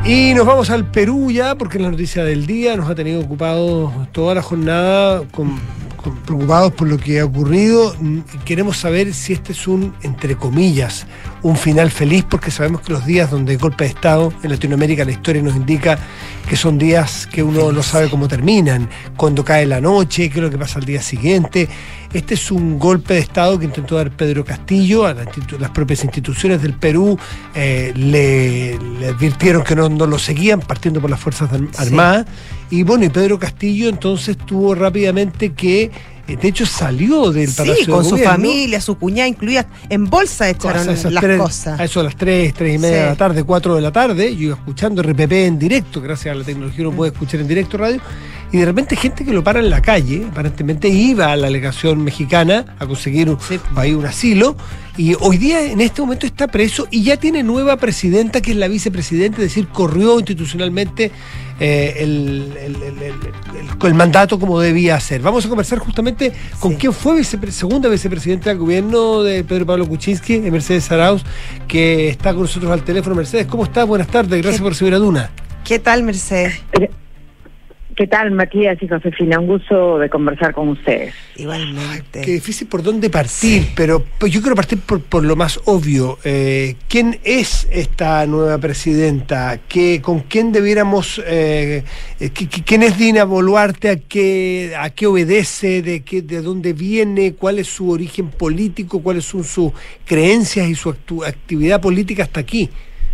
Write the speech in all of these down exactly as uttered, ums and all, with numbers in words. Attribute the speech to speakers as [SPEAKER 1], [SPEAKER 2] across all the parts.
[SPEAKER 1] Y nos vamos al Perú ya, porque es la noticia del día, nos ha tenido ocupados toda la jornada, con, con, preocupados por lo que ha ocurrido. Queremos saber si este es un, entre comillas, un final feliz, porque sabemos que los días donde hay golpe de Estado en Latinoamérica, la historia nos indica que son días que uno no sabe cómo terminan, cuando cae la noche, qué es lo que pasa al día siguiente. Este es un golpe de Estado que intentó dar Pedro Castillo. A la institu- las propias instituciones del Perú eh, le, le advirtieron que no, no lo seguían, partiendo por las Fuerzas Armadas. Sí. Y bueno, y Pedro Castillo entonces tuvo rápidamente que, de hecho salió del Palacio
[SPEAKER 2] sí, con
[SPEAKER 1] de
[SPEAKER 2] su
[SPEAKER 1] Gobierno.
[SPEAKER 2] familia, su cuñada incluida, en bolsa echaron
[SPEAKER 1] Esas
[SPEAKER 2] las
[SPEAKER 1] tres,
[SPEAKER 2] cosas.
[SPEAKER 1] A eso a las tres, tres y media sí. de la tarde, cuatro de la tarde, yo iba escuchando R P P en directo, gracias a la tecnología uno mm. puede escuchar en directo radio, y de repente gente que lo para en la calle, aparentemente iba a la legación mexicana a conseguir un, sí. ahí un asilo, y hoy día en este momento está preso y ya tiene nueva presidenta, que es la vicepresidenta, es decir, corrió institucionalmente eh, el, el, el, el, el, el mandato como debía ser. Vamos a conversar justamente con sí. quién fue vicepre- segunda vicepresidenta del gobierno de Pedro Pablo Kuczynski, Mercedes Arauz, que está con nosotros al teléfono. Mercedes, ¿cómo estás? Buenas tardes, gracias por recibir a Duna.
[SPEAKER 2] ¿Qué tal, Mercedes?
[SPEAKER 3] ¿Qué tal, Matías y Josefina? Un gusto de conversar con ustedes.
[SPEAKER 2] Igualmente.
[SPEAKER 1] Ay, qué difícil por dónde partir, sí. pero pues yo quiero partir por, por lo más obvio. Eh, ¿Quién es esta nueva presidenta? ¿Qué, ¿Con quién debiéramos... Eh, ¿Quién es Dina Boluarte? ¿A qué, a qué obedece? De, qué, ¿De dónde viene? ¿Cuál es su origen político? ¿Cuáles son sus creencias y su actu- actividad política hasta aquí?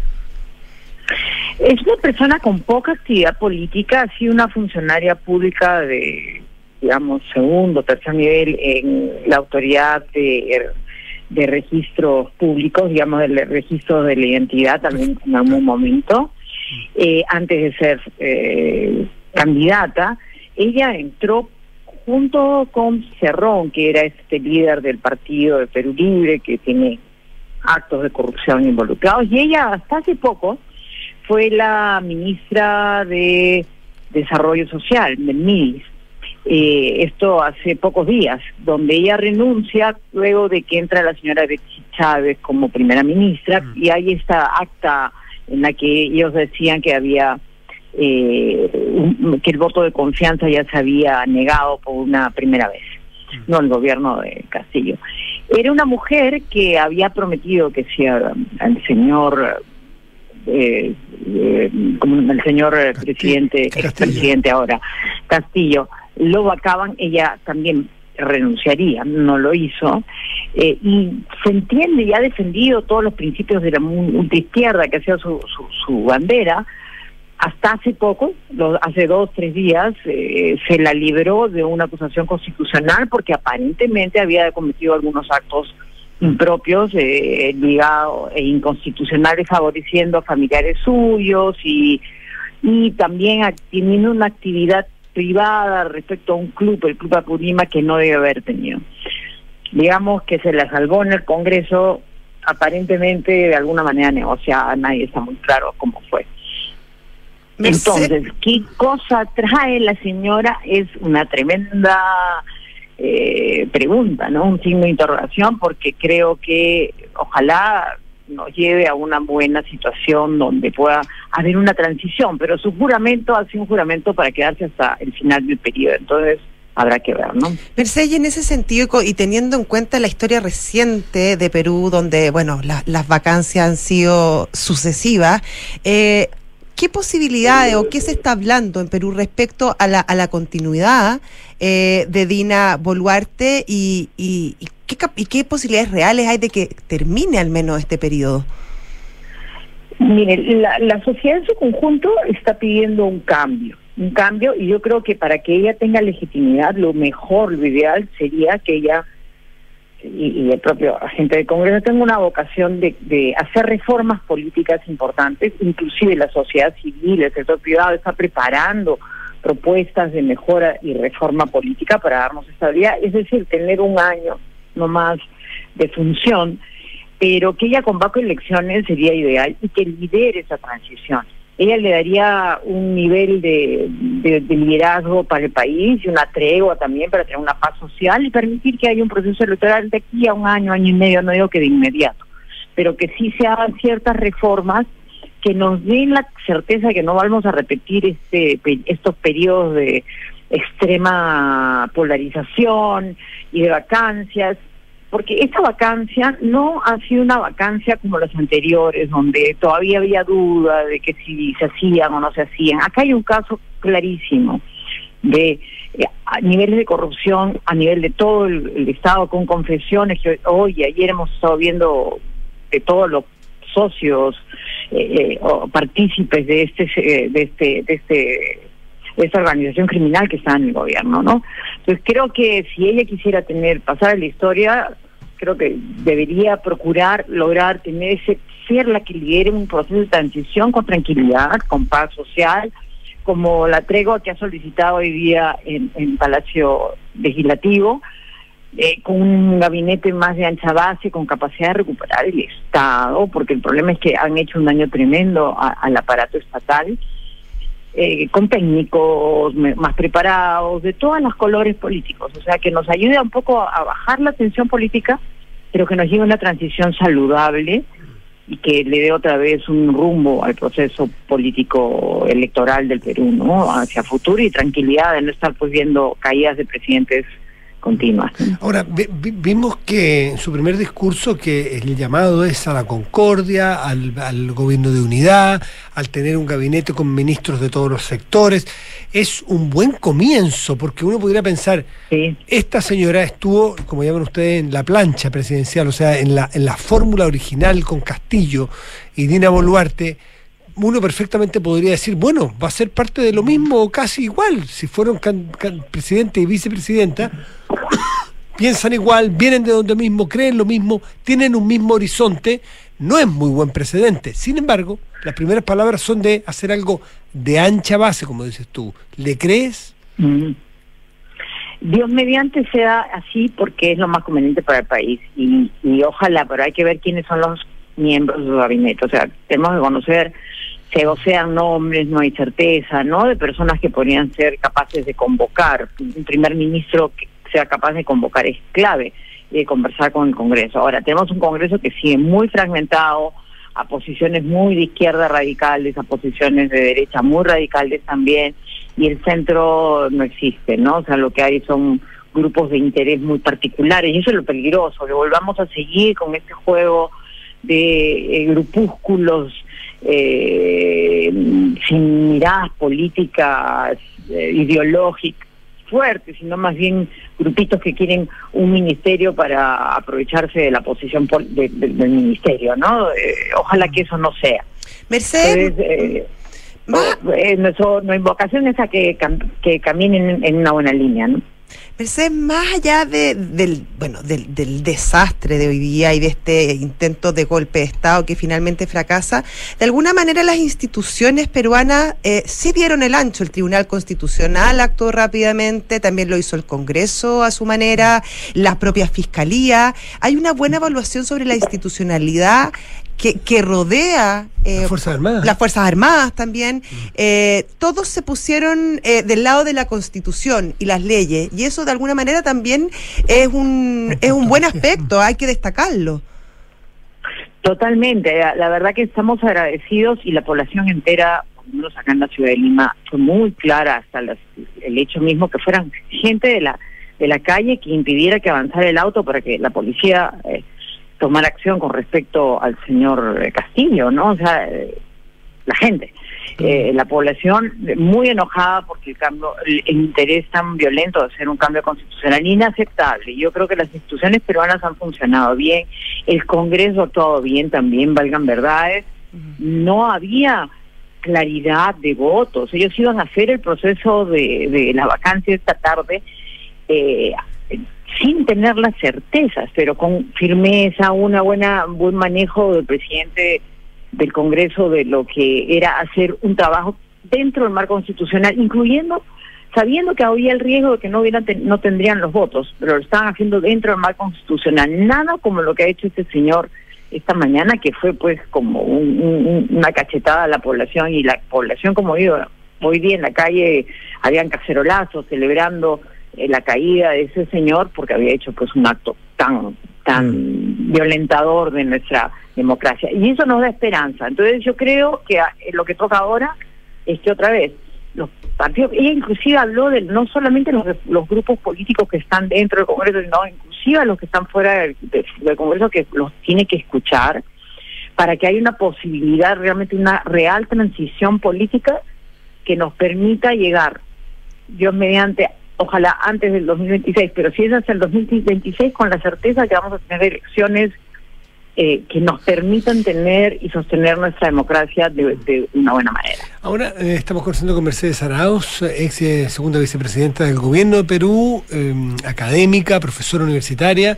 [SPEAKER 3] Es una persona con poca actividad política, ha sido una funcionaria pública de, digamos, segundo, tercer nivel en la autoridad de, de registros públicos, digamos, del registro de la identidad también en algún momento. Eh, antes de ser eh, candidata, ella entró junto con Cerrón, que era este líder del partido de Perú Libre, que tiene actos de corrupción involucrados, y ella hasta hace poco fue la ministra de Desarrollo Social, del M I D I S. Eh, esto hace pocos días, donde ella renuncia luego de que entra la señora Betsy Chávez como primera ministra, mm. y hay esta acta en la que ellos decían que había eh, un, que el voto de confianza ya se había negado por una primera vez, mm. no el gobierno de Castillo. Era una mujer que había prometido que si al señor... Eh, eh, como el señor Castillo, presidente, expresidente ahora, Castillo, lo vacaban, ella también renunciaría, no lo hizo, eh, y se entiende y ha defendido todos los principios de la ultraizquierda, que ha sido su, su, su bandera. Hasta hace poco, lo, hace dos, tres días, eh, se la libró de una acusación constitucional porque aparentemente había cometido algunos actos impropios, eh, ligados e inconstitucionales, favoreciendo a familiares suyos y, y también a, teniendo una actividad privada respecto a un club, el Club Apurima, que no debe haber tenido. Digamos que se la salvó en el Congreso, aparentemente de alguna manera negociada, nadie está muy claro cómo fue. Entonces, ¿qué cosa trae la señora? Es una tremenda... Eh, pregunta, ¿no? Un signo de interrogación, porque creo que ojalá nos lleve a una buena situación donde pueda haber una transición, pero su juramento ha sido un juramento para quedarse hasta el final del periodo, entonces habrá que ver, ¿no?
[SPEAKER 2] Mercedes, en ese sentido y teniendo en cuenta la historia reciente de Perú, donde, bueno, la, las vacancias han sido sucesivas, eh, ¿qué posibilidades o qué se está hablando en Perú respecto a la, a la continuidad eh, de Dina Boluarte y, y, y, qué, y qué posibilidades reales hay de que termine al menos este periodo?
[SPEAKER 3] Mire, la, la sociedad en su conjunto está pidiendo un cambio, un cambio, y yo creo que para que ella tenga legitimidad, lo mejor, lo ideal sería que ella y, y el propio agente del Congreso tenga una vocación de, de hacer reformas políticas importantes, inclusive la sociedad civil, el sector privado está preparando propuestas de mejora y reforma política para darnos estabilidad, es decir, tener un año no más de función, pero que ella convoque elecciones sería ideal y que lidere esa transición. Ella le daría un nivel de, de, de liderazgo para el país y una tregua también para tener una paz social y permitir que haya un proceso electoral de aquí a un año, año y medio, no digo que de inmediato, pero que sí se hagan ciertas reformas que nos den la certeza de que no vamos a repetir este estos periodos de extrema polarización y de vacancias, porque esta vacancia no ha sido una vacancia como las anteriores, donde todavía había duda de que si se hacían o no se hacían. Acá hay un caso clarísimo de eh, a niveles de corrupción, a nivel de todo el, el Estado, con confesiones que hoy y ayer hemos estado viendo de todos los socios eh, o partícipes de este de este de este de esta organización criminal que está en el gobierno, ¿no? Entonces creo que si ella quisiera tener pasar la historia, creo que debería procurar lograr tener ese ser la que lidere un proceso de transición con tranquilidad, con paz social, como la tregua que ha solicitado hoy día en, en Palacio Legislativo, Eh, con un gabinete más de ancha base, con capacidad de recuperar el Estado, porque el problema es que han hecho un daño tremendo a, al aparato estatal, eh, con técnicos me, más preparados, de todos los colores políticos, o sea, que nos ayude un poco a, a bajar la tensión política, pero que nos lleve a una transición saludable y que le dé otra vez un rumbo al proceso político electoral del Perú, ¿no? Hacia futuro y tranquilidad de no estar pues viendo caídas de presidentes continuas.
[SPEAKER 1] Ahora, vi, vi, vimos que en su primer discurso que el llamado es a la concordia, al, al gobierno de unidad, al tener un gabinete con ministros de todos los sectores. Es un buen comienzo, porque uno podría pensar, sí, esta señora estuvo, como llaman ustedes, en la plancha presidencial, o sea, en la, en la fórmula original con Castillo y Dina Boluarte. Uno perfectamente podría decir, bueno, va a ser parte de lo mismo o casi igual. Si fueron can, can, presidente y vicepresidenta, piensan igual, vienen de donde mismo, creen lo mismo, tienen un mismo horizonte. No es muy buen precedente. Sin embargo, las primeras palabras son de hacer algo de ancha base, como dices tú. ¿Le crees?
[SPEAKER 3] Mm. Dios mediante sea así, porque es lo más conveniente para el país. Y, y ojalá, pero hay que ver quiénes son los miembros de su gabinete. O sea, tenemos que conocer, se sean nombres, no hay certeza, ¿no? De personas que podrían ser capaces de convocar. Un primer ministro que sea capaz de convocar es clave, y de conversar con el Congreso. Ahora, tenemos un Congreso que sigue muy fragmentado, a posiciones muy de izquierda radicales, a posiciones de derecha muy radicales también, y el centro no existe, ¿no? O sea, lo que hay son grupos de interés muy particulares, y eso es lo peligroso, que volvamos a seguir con este juego de eh, grupúsculos eh, sin miradas políticas, eh, ideológicas fuertes, sino más bien grupitos que quieren un ministerio para aprovecharse de la posición pol- de, de, del ministerio, ¿no? Eh, ojalá que eso no sea.
[SPEAKER 2] Mercedes,
[SPEAKER 3] Entonces, eh, eh, nuestro, nuestra invocación es a que, cam- que caminen en una buena línea, ¿no?
[SPEAKER 2] Mercedes, más allá de, del bueno del, del desastre de hoy día y de este intento de golpe de Estado que finalmente fracasa, de alguna manera las instituciones peruanas eh, sí dieron el ancho. El Tribunal Constitucional actuó rápidamente, también lo hizo el Congreso a su manera, la propia Fiscalía. Hay una buena evaluación sobre la institucionalidad que, que rodea eh,
[SPEAKER 1] las Fuerzas Armadas.
[SPEAKER 2] Las Fuerzas Armadas también. Eh, todos se pusieron eh, del lado de la Constitución y las leyes, y eso de alguna manera también es un es un buen aspecto, hay que destacarlo.
[SPEAKER 3] Totalmente, la, la verdad que estamos agradecidos, y la población entera, por lo menos acá en la ciudad de Lima, fue muy clara hasta las, el hecho mismo que fueran gente de la de la calle que impidiera que avanzara el auto para que la policía eh, tomar acción con respecto al señor Castillo, ¿no? O sea, eh, la gente, eh, la población muy enojada porque el cambio, el, el interés tan violento de hacer un cambio constitucional inaceptable. Yo creo que las instituciones peruanas han funcionado bien, el Congreso ha actuado bien también, valgan verdades. No había claridad de votos, ellos iban a hacer el proceso de, de la vacancia esta tarde, eh, sin tener las certezas, pero con firmeza, una buena buen manejo del presidente del Congreso de lo que era hacer un trabajo dentro del marco constitucional, incluyendo, sabiendo que había el riesgo de que no hubieran no tendrían los votos, pero lo estaban haciendo dentro del marco constitucional, nada como lo que ha hecho este señor esta mañana, que fue pues como un, un, una cachetada a la población, y la población, como digo, hoy día en la calle habían cacerolazos celebrando eh, la caída de ese señor porque había hecho pues un acto tan tan violentador de nuestra democracia. Y eso nos da esperanza. Entonces yo creo que lo que toca ahora es que otra vez los partidos, ella inclusive habló de no solamente los, los grupos políticos que están dentro del Congreso, sino inclusive a los que están fuera del, del Congreso, que los tiene que escuchar para que haya una posibilidad, realmente una real transición política que nos permita llegar, Dios mediante, ojalá antes del dos mil veintiséis, pero si es hasta el dos mil veintiséis, con la certeza que vamos a tener elecciones eh, que nos permitan tener y sostener nuestra democracia de, de una buena manera.
[SPEAKER 1] Ahora eh, estamos conversando con Mercedes Arauz, ex eh, segunda vicepresidenta del Gobierno de Perú, eh, académica, profesora universitaria,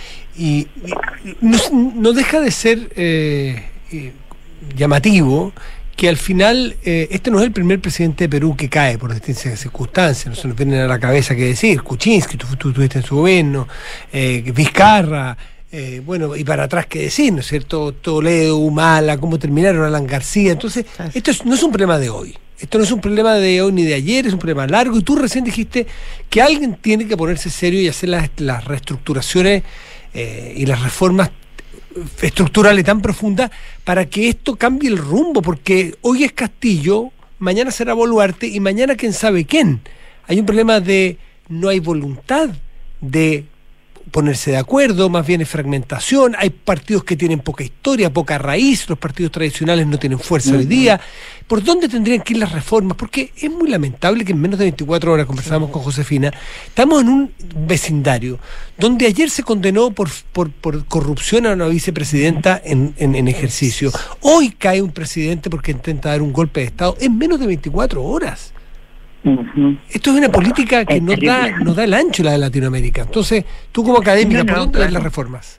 [SPEAKER 1] y, y no, no deja de ser eh, eh, llamativo que al final, eh, este no es el primer presidente de Perú que cae por distintas circunstancias, no se nos viene a la cabeza qué decir, Kuczynski, tú, tú estuviste en su gobierno, eh, Vizcarra, eh, bueno, y para atrás qué decir, ¿no es cierto? Toledo, Humala, cómo terminaron, Alan García. Entonces, esto es, no es un problema de hoy, esto no es un problema de hoy ni de ayer, es un problema largo, y tú recién dijiste que alguien tiene que ponerse serio y hacer las, las reestructuraciones eh, y las reformas estructurales tan profundas para que esto cambie el rumbo, porque hoy es Castillo, mañana será Boluarte y mañana quién sabe quién. Hay un problema de no hay voluntad de ponerse de acuerdo, más bien es fragmentación, hay partidos que tienen poca historia, poca raíz, los partidos tradicionales no tienen fuerza uh-huh. hoy día. ¿Por dónde tendrían que ir las reformas? Porque es muy lamentable que en menos de veinticuatro horas, conversábamos sí. con Josefina, estamos en un vecindario donde ayer se condenó por, por, por corrupción a una vicepresidenta en, en, en ejercicio. Hoy cae un presidente porque intenta dar un golpe de Estado en menos de veinticuatro horas. Uh-huh. Esto es una política que no da, no da el ancho, la de Latinoamérica. Entonces, tú como académica, no, no, ¿por dónde claro. ves las reformas?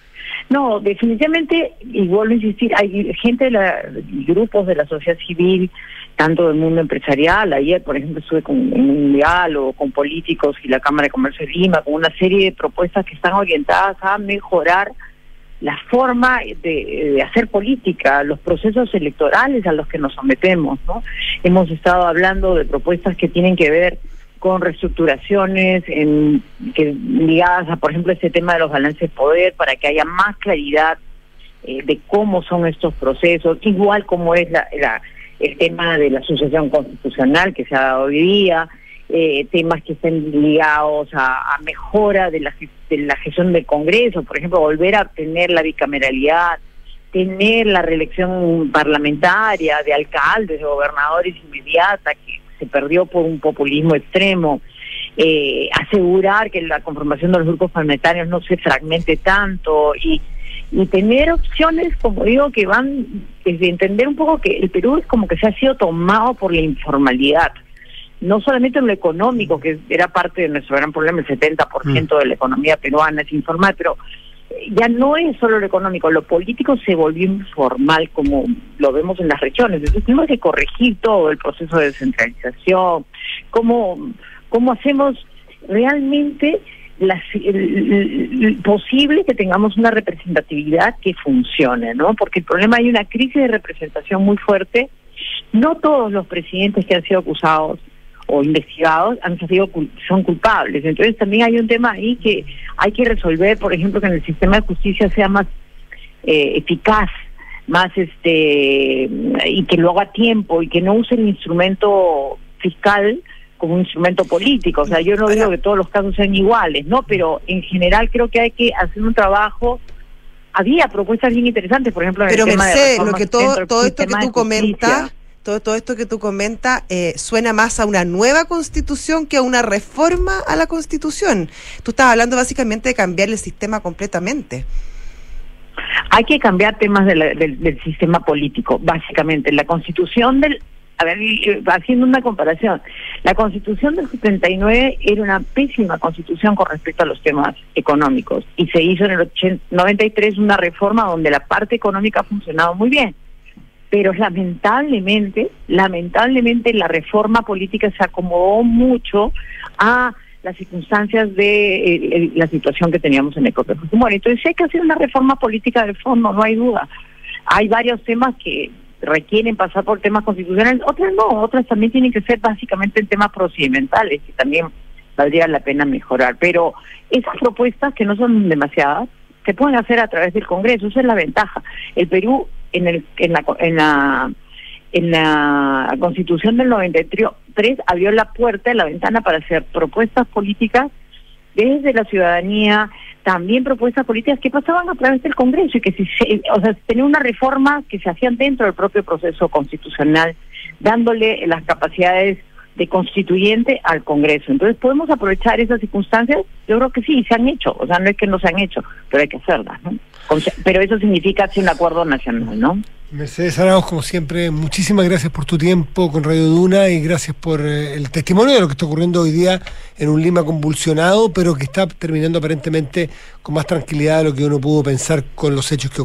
[SPEAKER 3] No, definitivamente, y vuelvo a insistir, hay gente de la, grupos de la sociedad civil, tanto del mundo empresarial. Ayer, por ejemplo, estuve con, en un diálogo con políticos y la Cámara de Comercio de Lima, con una serie de propuestas que están orientadas a mejorar la forma de, de hacer política, los procesos electorales a los que nos sometemos, ¿no? Hemos estado hablando de propuestas que tienen que ver con reestructuraciones en, que, ligadas a, por ejemplo, este tema de los balances de poder, para que haya más claridad eh, de cómo son estos procesos, igual como es la, la, el tema de la sucesión constitucional que se ha dado hoy día, eh, temas que estén ligados a, a mejora de la, de la gestión del Congreso, por ejemplo, volver a tener la bicameralidad, tener la reelección parlamentaria de alcaldes, de gobernadores inmediata, que se perdió por un populismo extremo, eh, asegurar que la conformación de los grupos parlamentarios no se fragmente tanto, y, y tener opciones, como digo, que van desde entender un poco que el Perú es como que se ha sido tomado por la informalidad, no solamente en lo económico, que era parte de nuestro gran problema, el setenta por ciento mm. de la economía peruana es informal, pero ya no es solo lo económico, lo político se volvió informal, como lo vemos en las regiones. Entonces tenemos que corregir todo el proceso de descentralización, cómo, cómo hacemos realmente las, el, el, el posible que tengamos una representatividad que funcione, ¿no? Porque el problema, hay una crisis de representación muy fuerte. No todos los presidentes que han sido acusados o investigados han sido son culpables. Entonces también hay un tema ahí que hay que resolver, por ejemplo, que en el sistema de justicia sea más eh, eficaz, más este y que lo haga a tiempo, y que no use el instrumento fiscal como un instrumento político. O sea, yo no digo que todos los casos sean iguales, ¿no? Pero en general creo que hay que hacer un trabajo. Había propuestas bien interesantes, por ejemplo, en
[SPEAKER 2] Pero
[SPEAKER 3] el tema
[SPEAKER 2] Mercedes,
[SPEAKER 3] de
[SPEAKER 2] lo que todo, todo esto que tú comentas, todo, todo esto que tú comentas eh, suena más a una nueva constitución que a una reforma a la constitución. Tú estás hablando básicamente de cambiar el sistema completamente.
[SPEAKER 3] Hay que cambiar temas de la, del, del sistema político, básicamente. La constitución del... A ver, haciendo una comparación, la Constitución del setenta y nueve era una pésima constitución con respecto a los temas económicos, y se hizo en el ochenta, noventa y tres una reforma donde la parte económica ha funcionado muy bien, pero lamentablemente, lamentablemente la reforma política se acomodó mucho a las circunstancias de eh, la situación que teníamos en el propio Fujimori. Entonces hay que hacer una reforma política de fondo, no hay duda. Hay varios temas que requieren pasar por temas constitucionales, otras no, otras también tienen que ser básicamente en temas procedimentales, que también valdría la pena mejorar. Pero esas propuestas, que no son demasiadas, se pueden hacer a través del Congreso. Esa es la ventaja. El Perú, en, el, en, la, en, la, en la Constitución del noventa y tres, abrió la puerta, la ventana para hacer propuestas políticas desde la ciudadanía, también propuestas políticas que pasaban a través del Congreso y que si se, o sea, tenía una reforma que se hacían dentro del propio proceso constitucional, dándole las capacidades de constituyente al Congreso. Entonces, ¿podemos aprovechar esas circunstancias? Yo creo que sí, se han hecho. O sea, no es que no se han hecho, pero hay que hacerlas, ¿no? Pero eso significa hacer un acuerdo nacional, ¿no?
[SPEAKER 1] Mercedes Arauz, como siempre, muchísimas gracias por tu tiempo con Radio Duna y gracias por eh, el testimonio de lo que está ocurriendo hoy día en un Lima convulsionado, pero que está terminando aparentemente con más tranquilidad de lo que uno pudo pensar con los hechos que ocurrieron.